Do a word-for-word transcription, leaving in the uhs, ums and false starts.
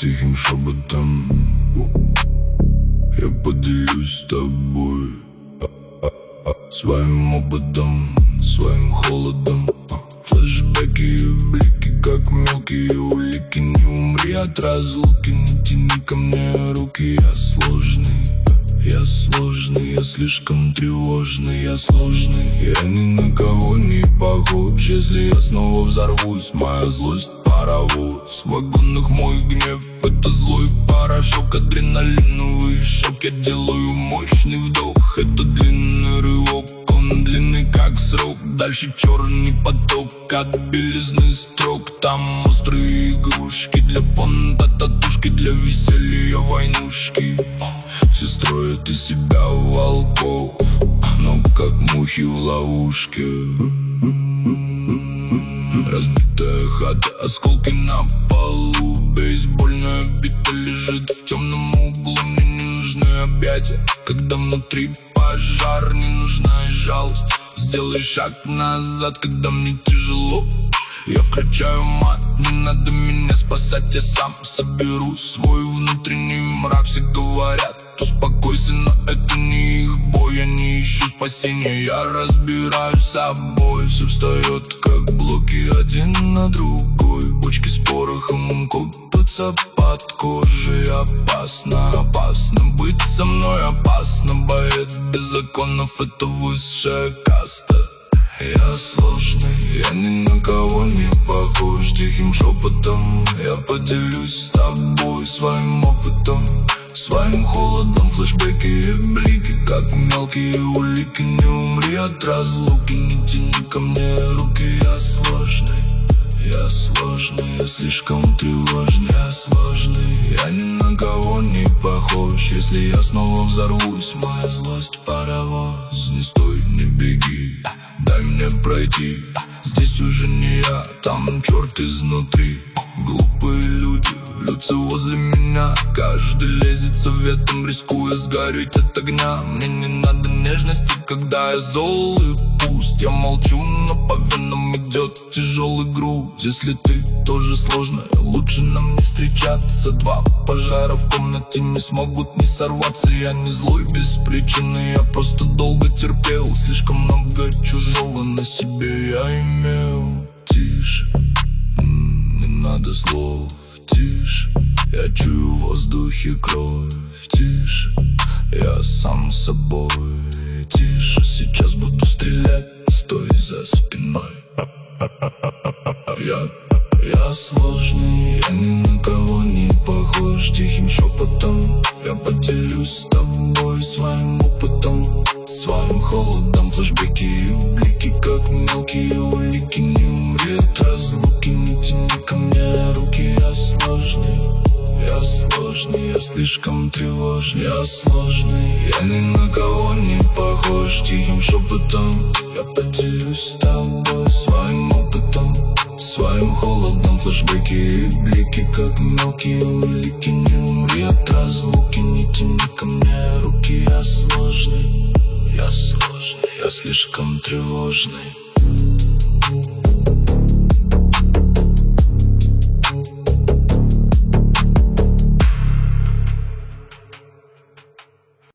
тихим шепотом. Я поделюсь с тобой своим опытом, своим холодом. Флэшбэки и блики, как мелкие улики. Не умри от разлуки, не тяни ко мне руки. Я сложный, я сложный, я слишком тревожный, я сложный. Я ни на кого не похож, если я снова взорвусь. Моя злость паровоз, в вагонах мой гнев — это злой порошок, адреналиновый шок. Я делаю мощный вдох, это длинный рывок, он длинный как срок. Дальше черный поток от белизны строк. Там острые игрушки для понта, татушки для веселья, войнушки. Все строят из себя волков, но как мухи в ловушке. Разбитая хата, осколки на полу. Бейсбольная бита лежит в темном углу. Мне не нужны объятия, когда внутри пожар. Не нужна и жалость, сделай шаг назад, когда мне тяжело. Я включаю мат, не надо меня спасать, я сам соберу свой внутренний мрак. Все говорят, успокойся, но это не их бой. Я не ищу спасения, я разбираюсь с собой. Все встает как блоки один на другой. Бочки с порохом копятся под кожей. Опасно, опасно быть со мной, опасно. Боец без законов — это высшая каста. Я сложный, я ни на кого не похож. Тихим шепотом я поделюсь с тобой своим опытом, своим холодом. Флэшбэки и блики, как мелкие улики. Не умри от разлуки, не тяни ко мне руки. Я сложный, я сложный, я слишком тревожный. Я сложный, я ни на кого не похож, если я снова взорвусь. Моя злость паровоз, не стой, не беги, дай мне пройти. Здесь уже не я, там черт изнутри. Глупые люди льются возле меня, каждый лезет советом, рискуя сгореть от огня. Мне не надо нежности, когда я зол и пуст. Я молчу, но по венам идет тяжелый груз. Если ты тоже сложная, лучше нам не встречаться. Два пожара в комнате не смогут не сорваться. Я не злой без причины, я просто долго терпел. Слишком много чужого на себе я имел. Тише, не надо слов, тише. Я чую в воздухе кровь, тише. Я сам собой, тише. Сейчас буду стрелять, стой за спиной. Я, я сложный, я ни на кого не похож. Тихим шепотом я поделюсь с тобой своим опытом, своим холодом. Флэшбэки и блики, как мелкие улики. Не умри от разлуки, не тяни ко мне руки. Я сложный, я сложный, я слишком тревожный. Я сложный, я ни на кого не похож. Тихим шепотом я поделюсь с тобой своим опытом, своим холодом. Флэшбэки и блики, как мелкие улики. Не умри от разлуки, не тяни ко мне руки. Я сложный, я сложный, я слишком тревожный.